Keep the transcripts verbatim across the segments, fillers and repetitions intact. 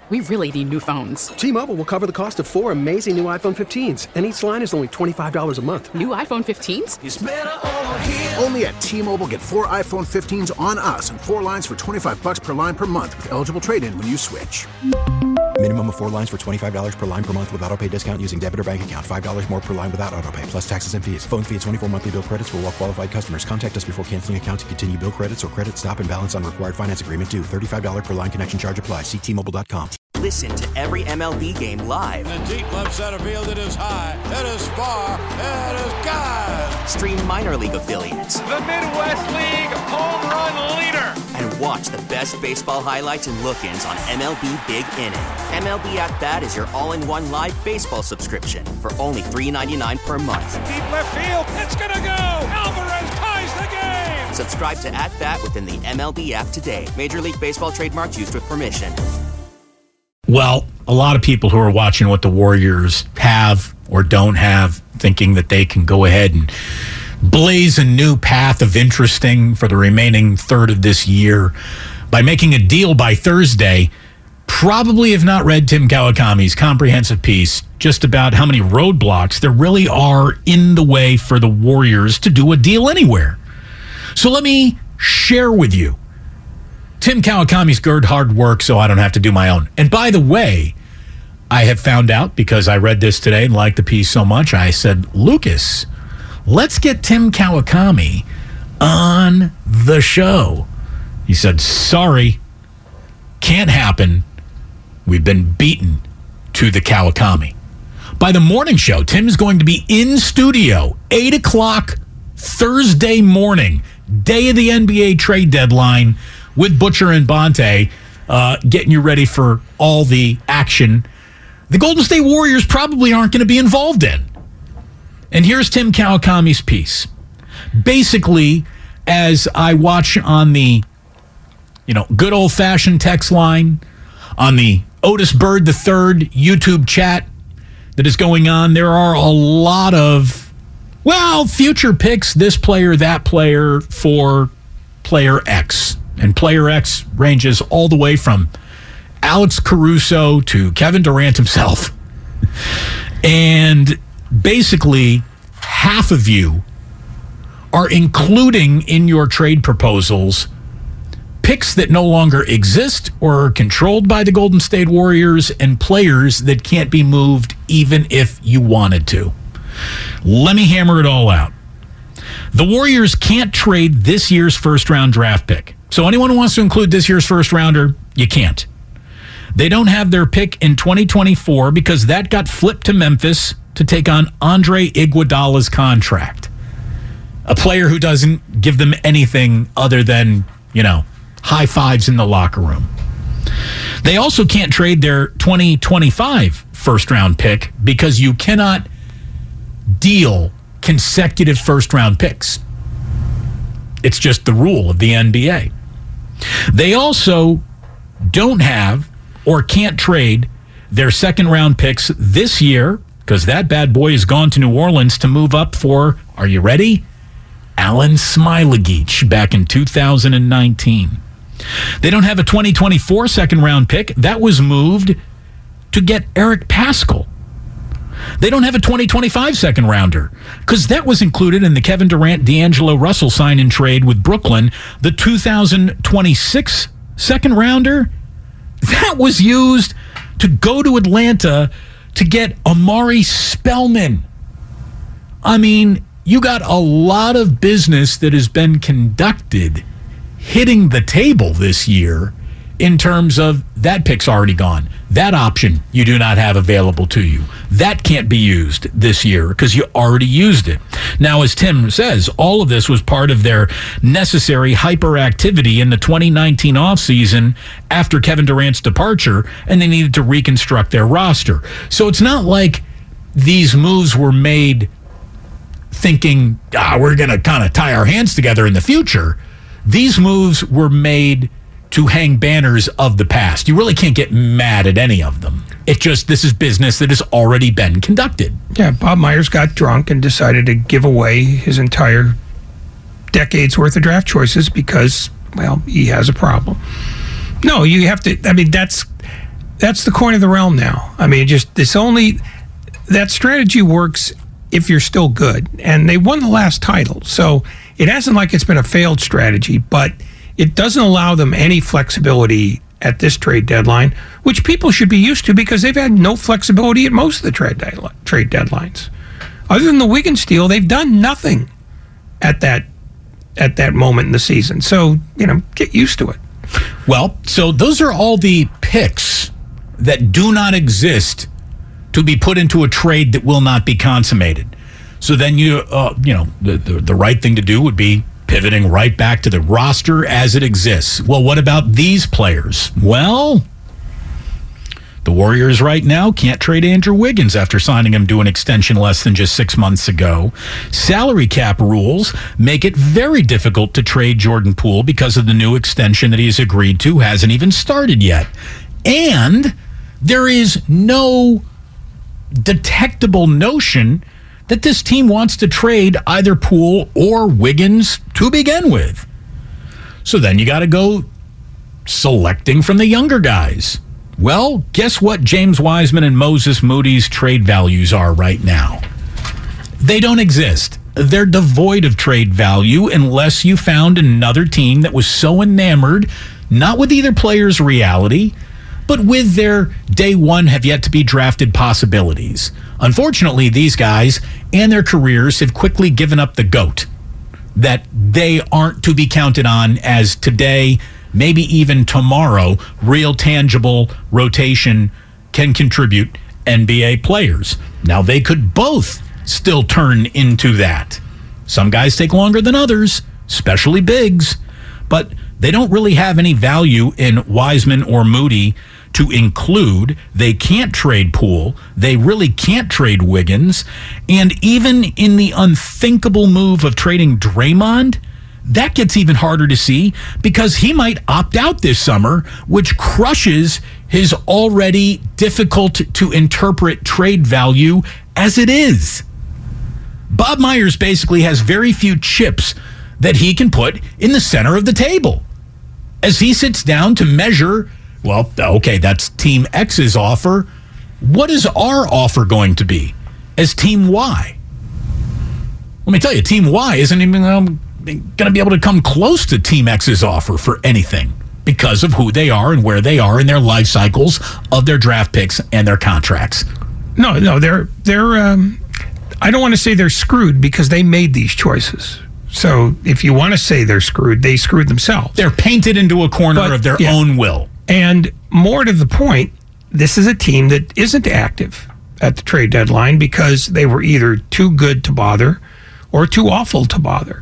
We really need new phones. T-Mobile will cover the cost of four amazing new iPhone fifteens, and each line is only twenty-five dollars a month. New iPhone fifteens? It's better over here. Only at T-Mobile, get four iPhone fifteens on us and four lines for twenty-five dollars per line per month with eligible trade-in when you switch. Minimum of four lines for twenty-five dollars per line per month with autopay discount using debit or bank account. five dollars more per line without autopay, plus taxes and fees. Phone fee at twenty-four monthly bill credits for well-qualified customers. Contact us before canceling account to continue bill credits or credit stop and balance on required finance agreement due. thirty-five dollars per line connection charge applies. See T Mobile dot com. Listen to every M L B game live. In the deep left center field, it is high, it is far, it is gone. Stream minor league affiliates. The Midwest League home run leader. And watch the best baseball highlights and look-ins on M L B Big Inning. M L B At Bat is your all-in-one live baseball subscription for only three dollars and ninety-nine cents per month. Deep left field, it's gonna go. Alvarez ties the game. Subscribe to At Bat within the M L B app today. Major League Baseball trademarks used with permission. Well, a lot of people who are watching what the Warriors have or don't have, thinking that they can go ahead and blaze a new path of interesting for the remaining third of this year by making a deal by Thursday, probably have not read Tim Kawakami's comprehensive piece just about how many roadblocks there really are in the way for the Warriors to do a deal anywhere. So let me share with you Tim Kawakami's good hard work so I don't have to do my own. And by the way, I have found out, because I read this today and liked the piece so much, I said, Lucas, let's get Tim Kawakami on the show. He said, sorry, can't happen. We've been beaten to the Kawakami. By the morning show, Tim is going to be in studio, eight o'clock Thursday morning, day of the N B A trade deadline, with Butcher and Bonte, uh, getting you ready for all the action the Golden State Warriors probably aren't going to be involved in. And here's Tim Kawakami's piece. Basically, as I watch on the, you know, good old-fashioned text line, on the Otis Bird the Third YouTube chat that is going on, there are a lot of, well, future picks, this player, that player, for player X. And player X ranges all the way from Alex Caruso to Kevin Durant himself. And basically, half of you are including in your trade proposals picks that no longer exist or are controlled by the Golden State Warriors and players that can't be moved even if you wanted to. Let me hammer it all out. The Warriors can't trade this year's first-round draft pick. So anyone who wants to include this year's first rounder, you can't. They don't have their pick in twenty twenty-four because that got flipped to Memphis to take on Andre Iguodala's contract. A player who doesn't give them anything other than, you know, high fives in the locker room. They also can't trade their twenty twenty-five first round pick because you cannot deal consecutive first round picks. It's just the rule of the N B A. They also don't have or can't trade their second round picks this year because that bad boy has gone to New Orleans to move up for, are you ready? Alan Smailagic back in two thousand nineteen. They don't have a twenty twenty-four second round pick. That was moved to get Eric Paschall. They don't have a twenty twenty-five second rounder because that was included in the Kevin Durant, D'Angelo Russell sign-in trade with Brooklyn. The two thousand twenty-six second rounder, that was used to go to Atlanta to get Amari Spellman. I mean, you got a lot of business that has been conducted hitting the table this year in terms of that pick's already gone. That option you do not have available to you. That can't be used this year because you already used it. Now, as Tim says, all of this was part of their necessary hyperactivity in the twenty nineteen offseason after Kevin Durant's departure, and they needed to reconstruct their roster. So it's not like these moves were made thinking, ah, we're going to kind of tie our hands together in the future. These moves were made to hang banners of the past. You really can't get mad at any of them. It just, this is business that has already been conducted. Yeah, Bob Myers got drunk and decided to give away his entire decade's worth of draft choices because, well, he has a problem. No, you have to, I mean, that's, that's the coin of the realm now. I mean, just this only that strategy works if you're still good, and they won the last title, so it hasn't like it's been a failed strategy, but it doesn't allow them any flexibility at this trade deadline, which people should be used to because they've had no flexibility at most of the trade deadli- trade deadlines. Other than the Wiggins deal, they've done nothing at that at that moment in the season. So, you know, get used to it. Well, so those are all the picks that do not exist to be put into a trade that will not be consummated. So then you, uh, you know, the, the the right thing to do would be pivoting right back to the roster as it exists. Well, what about these players? Well, the Warriors right now can't trade Andrew Wiggins after signing him to an extension less than just six months ago. Salary cap rules make it very difficult to trade Jordan Poole because of the new extension that he's agreed to hasn't even started yet. And there is no detectable notion that this team wants to trade either Poole or Wiggins to begin with. So then you got to go selecting from the younger guys. Well, guess what James Wiseman and Moses Moody's trade values are right now? They don't exist. They're devoid of trade value unless you found another team that was so enamored, not with either player's reality, but with their day one have yet to be drafted possibilities. Unfortunately, these guys and their careers have quickly given up the GOAT, that they aren't to be counted on as today, maybe even tomorrow, real tangible rotation can contribute N B A players. Now, they could both still turn into that. Some guys take longer than others, especially bigs, but they don't really have any value in Wiseman or Moody to include. They can't trade Poole. They really can't trade Wiggins. And even in the unthinkable move of trading Draymond, that gets even harder to see because he might opt out this summer, which crushes his already difficult to interpret trade value as it is. Bob Myers basically has very few chips that he can put in the center of the table as he sits down to measure, well, okay, that's Team X's offer. What is our offer going to be as Team Y? Let me tell you, Team Y isn't even um, going to be able to come close to Team X's offer for anything because of who they are and where they are in their life cycles of their draft picks and their contracts. No, no, they're they're. Um, I don't want to say they're screwed because they made these choices. So if you want to say they're screwed, they screwed themselves. They're painted into a corner but, of their yeah. own will. And more to the point, this is a team that isn't active at the trade deadline because they were either too good to bother or too awful to bother.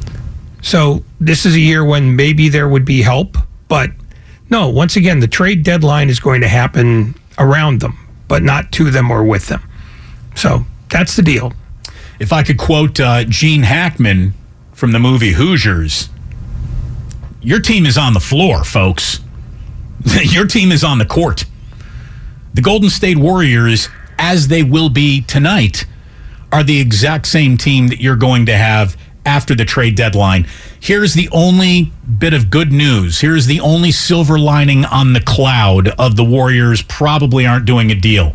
So this is a year when maybe there would be help, but no, once again, the trade deadline is going to happen around them, but not to them or with them. So that's the deal. If I could quote uh, Gene Hackman from the movie Hoosiers, your team is on the floor, folks. Your team is on the court. The Golden State Warriors, as they will be tonight, are the exact same team that you're going to have after the trade deadline. Here's the only bit of good news. Here's the only silver lining on the cloud of the Warriors probably aren't doing a deal.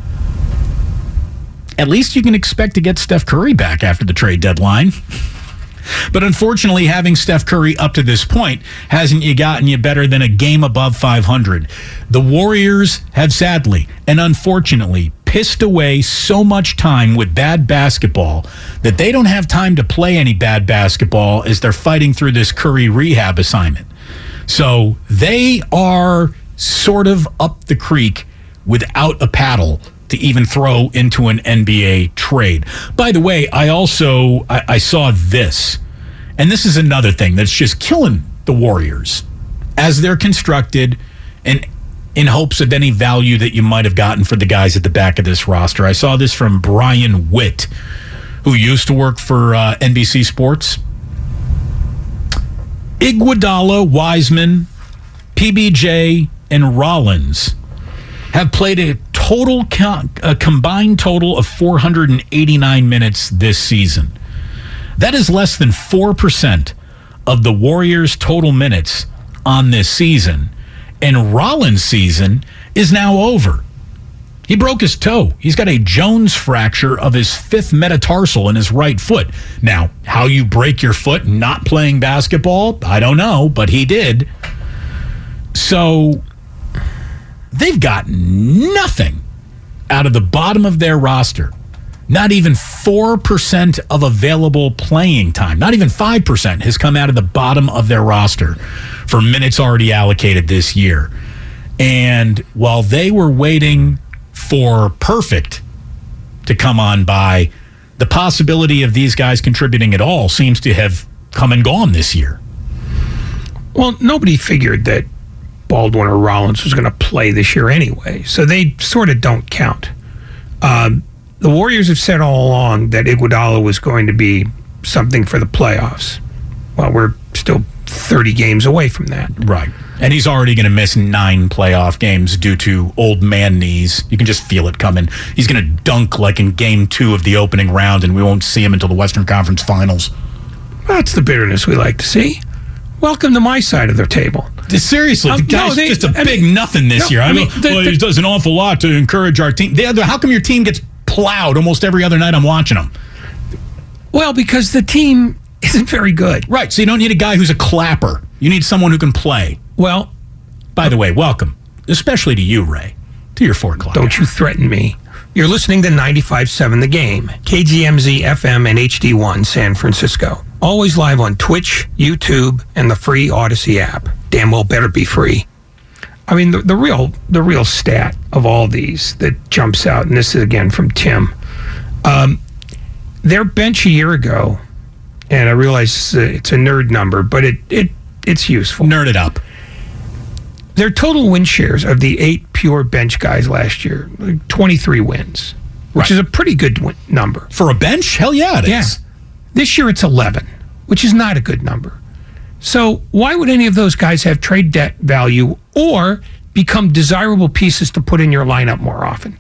At least you can expect to get Steph Curry back after the trade deadline. But unfortunately, having Steph Curry up to this point hasn't you gotten you better than a game above five hundred. The Warriors have sadly and unfortunately pissed away so much time with bad basketball that they don't have time to play any bad basketball as they're fighting through this Curry rehab assignment. So they are sort of up the creek without a paddle to even throw into an N B A trade. By the way, I also I, I saw this, and this is another thing that's just killing the Warriors as they're constructed and in hopes of any value that you might have gotten for the guys at the back of this roster. I saw this from Brian Witt, who used to work for uh, N B C Sports. Iguodala, Wiseman, P B J, and Rollins have played a total a combined total of four hundred eighty-nine minutes this season. That is less than four percent of the Warriors' total minutes on this season. And Rollins' season is now over. He broke his toe. He's got a Jones fracture of his fifth metatarsal in his right foot. Now, how you break your foot not playing basketball, I don't know, but he did. So they've got nothing out of the bottom of their roster. Not even four percent of available playing time, not even five percent has come out of the bottom of their roster for minutes already allocated this year. And while they were waiting for perfect to come on by, the possibility of these guys contributing at all seems to have come and gone this year. Well, nobody figured that Baldwin or Rollins was going to play this year anyway, so they sort of don't count. Um, the Warriors have said all along that Iguodala was going to be something for the playoffs. Well, we're still thirty games away from that. Right. And he's already going to miss nine playoff games due to old man knees. You can just feel it coming. He's going to dunk like in game two of the opening round, and we won't see him until the Western Conference Finals. That's the bitterness we like to see. Welcome to my side of the table. Seriously, Um, the guy's no, they- just a I big mean- nothing this no, year. I, I mean, mean, the- well, the- he does an awful lot to encourage our team. The other, how come your team gets plowed almost every other night I'm watching them? Well, because the team isn't very good. Right, so you don't need a guy who's a clapper. You need someone who can play. Well, By the way, welcome, especially to you, Ray, to your four o'clock. don't you threaten me. You're listening to ninety-five point seven The Game, K G M Z F M and H D one San Francisco. Always live on Twitch, YouTube, and the free Odyssey app. Damn well better be free. I mean, the, the real the real stat of all these that jumps out, and this is again from Tim, um, their bench a year ago, and I realize it's a nerd number, but it, it it's useful. Nerd it up. Their total win shares of the eight pure bench guys last year, like twenty-three wins, which Right. is a pretty good win- number. For a bench? Hell yeah, it Yeah. is. This year it's eleven, which is not a good number. So why would any of those guys have trade debt value or become desirable pieces to put in your lineup more often?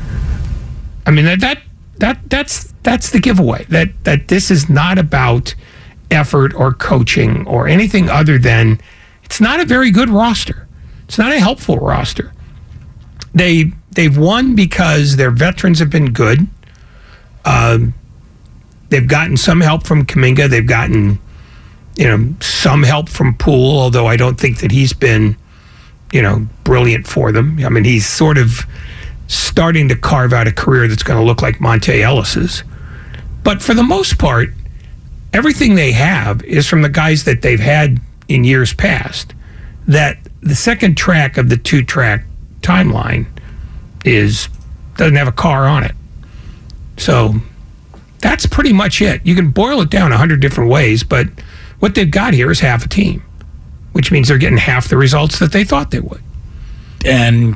I mean, that that, that that's that's the giveaway. That that this is not about effort or coaching or anything other than it's not a very good roster. It's not a helpful roster. They they've won because their veterans have been good. Um, they've gotten some help from Kuminga. They've gotten, you know, some help from Poole, although I don't think that he's been, you know, brilliant for them. I mean, he's sort of starting to carve out a career that's going to look like Monte Ellis's. But for the most part, everything they have is from the guys that they've had in years past. That the second track of the two-track timeline is doesn't have a car on it. So that's pretty much it. You can boil it down a hundred different ways, but what they've got here is half a team, which means they're getting half the results that they thought they would. And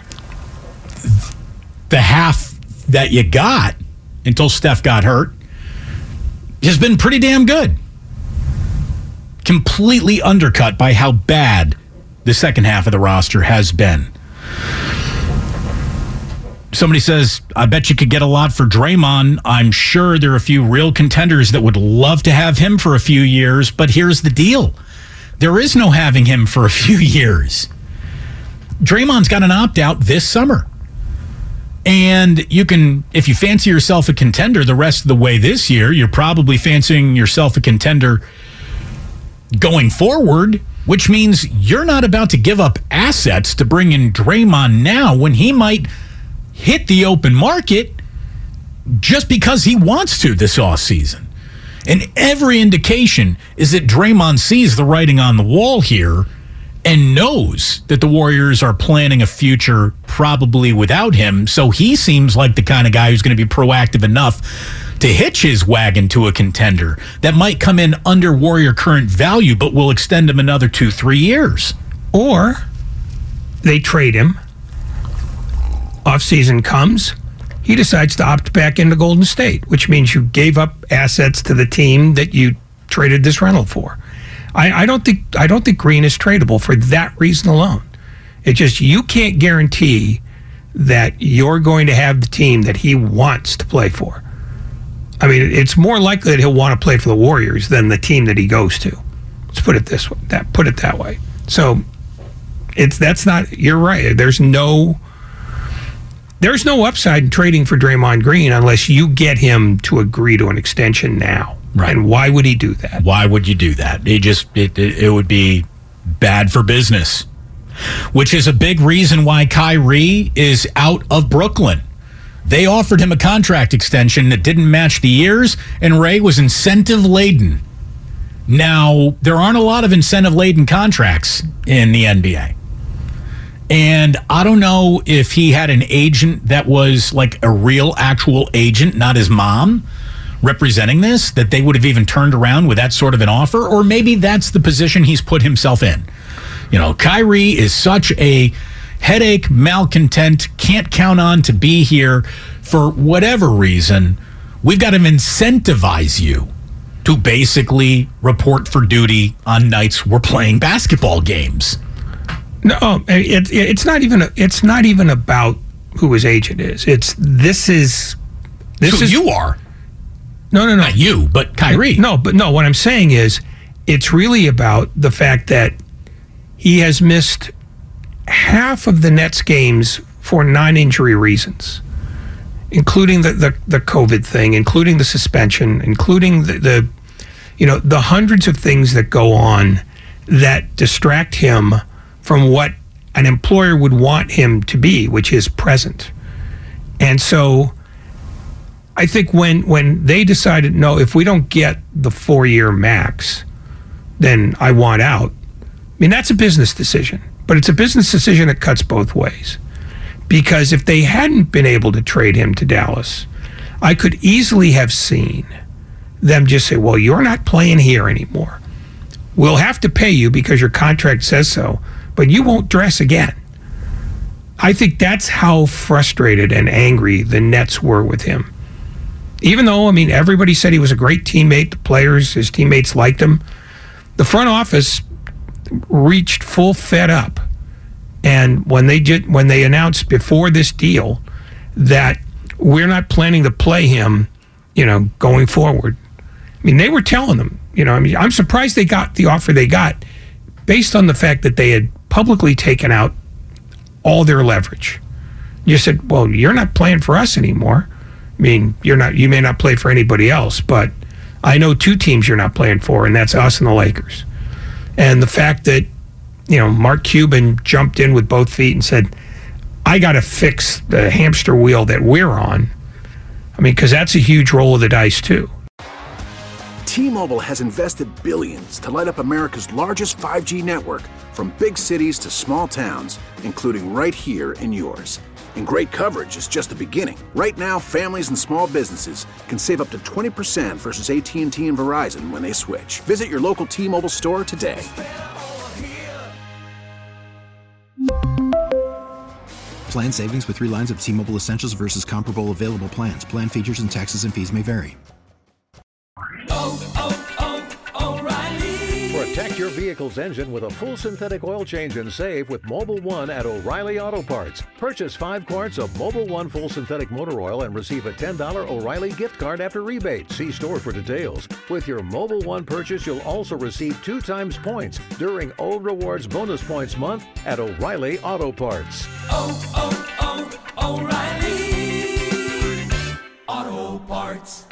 the half that you got until Steph got hurt has been pretty damn good. Completely undercut by how bad the second half of the roster has been. Somebody says, I bet you could get a lot for Draymond. I'm sure there are a few real contenders that would love to have him for a few years, but here's the deal. There is no having him for a few years. Draymond's got an opt-out this summer. And you can, if you fancy yourself a contender the rest of the way this year, you're probably fancying yourself a contender going forward, which means you're not about to give up assets to bring in Draymond now when he might hit the open market just because he wants to this offseason. And every indication is that Draymond sees the writing on the wall here and knows that the Warriors are planning a future probably without him. So he seems like the kind of guy who's going to be proactive enough to hitch his wagon to a contender that might come in under Warrior current value, but will extend him another two, three years. Or they trade him. Offseason comes. He decides to opt back into Golden State, which means you gave up assets to the team that you traded this rental for. I, I don't think I don't think Green is tradable for that reason alone. It's just you can't guarantee that you're going to have the team that he wants to play for. I mean, it's more likely that he'll want to play for the Warriors than the team that he goes to. Let's put it this way. That put it that way. So It's that's not. You're right. There's no. There's no upside in trading for Draymond Green unless you get him to agree to an extension now. Right. And why would he do that? Why would you do that? It just it, it, it would be bad for business, which is a big reason why Kyrie is out of Brooklyn. They offered him a contract extension that didn't match the years, and Ray was incentive-laden. Now, there aren't a lot of incentive-laden contracts in the N B A. And I don't know if he had an agent that was like a real, actual agent, not his mom, representing this, that they would have even turned around with that sort of an offer, or maybe that's the position he's put himself in. You know, Kyrie is such a headache, malcontent, can't count on to be here for whatever reason. We've got to incentivize you to basically report for duty on nights we're playing basketball games. No, it, it's not even. It's not even about who his agent is. It's this is this who is you are. No, no, no, not you, but Kyrie. No, but no. What I'm saying is, it's really about the fact that he has missed half of the Nets games for non-injury reasons, including the, the, the COVID thing, including the suspension, including the, the, you know, the hundreds of things that go on that distract him from what an employer would want him to be, which is present. And so I think when, when they decided, no, if we don't get the four-year max, then I want out. I mean, that's a business decision. But it's a business decision that cuts both ways. Because if they hadn't been able to trade him to Dallas, I could easily have seen them just say, well, you're not playing here anymore. We'll have to pay you because your contract says so, but you won't dress again. I think that's how frustrated and angry the Nets were with him. Even though, I mean, everybody said he was a great teammate, the players, his teammates liked him, the front office reached full fed up. And when they did, when they announced before this deal that we're not planning to play him, you know, going forward, I mean, they were telling them, you know, I mean, I'm surprised they got the offer they got based on the fact that they had publicly taken out all their leverage. You said, well, you're not playing for us anymore. I mean, you're not, you may not play for anybody else, but I know two teams you're not playing for, and that's us and the Lakers. And the fact that, you know, Mark Cuban jumped in with both feet and said, I got to fix the hamster wheel that we're on. I mean, because that's a huge roll of the dice, too. T-Mobile has invested billions to light up America's largest five G network, from big cities to small towns, including right here in yours. And great coverage is just the beginning. Right now, families and small businesses can save up to twenty percent versus A T and T and Verizon when they switch. Visit your local T-Mobile store today. Plan savings with three lines of T-Mobile Essentials versus comparable available plans. Plan features and taxes and fees may vary. Oh, oh, oh, O'Reilly. Protect your vehicle's engine with a full synthetic oil change and save with Mobil one at O'Reilly Auto Parts. Purchase five quarts of Mobil one full synthetic motor oil and receive a ten dollars O'Reilly gift card after rebate. See store for details. With your Mobil one purchase, you'll also receive two times points during O Rewards Bonus Points Month at O'Reilly Auto Parts. Oh, oh, oh, O'Reilly Auto Parts.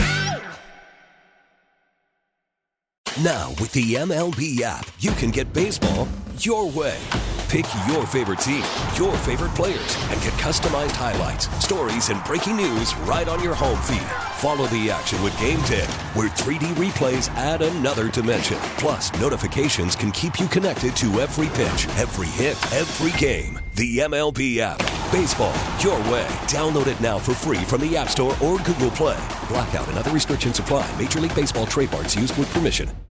Now, with the M L B app, you can get baseball your way. Pick your favorite team, your favorite players, and get customized highlights, stories, and breaking news right on your home feed. Follow the action with Game Day, where three D replays add another dimension. Plus, notifications can keep you connected to every pitch, every hit, every game. The M L B app. Baseball your way. Download it now for free from the App Store or Google Play. Blackout and other restrictions apply. Major League Baseball trademarks used with permission.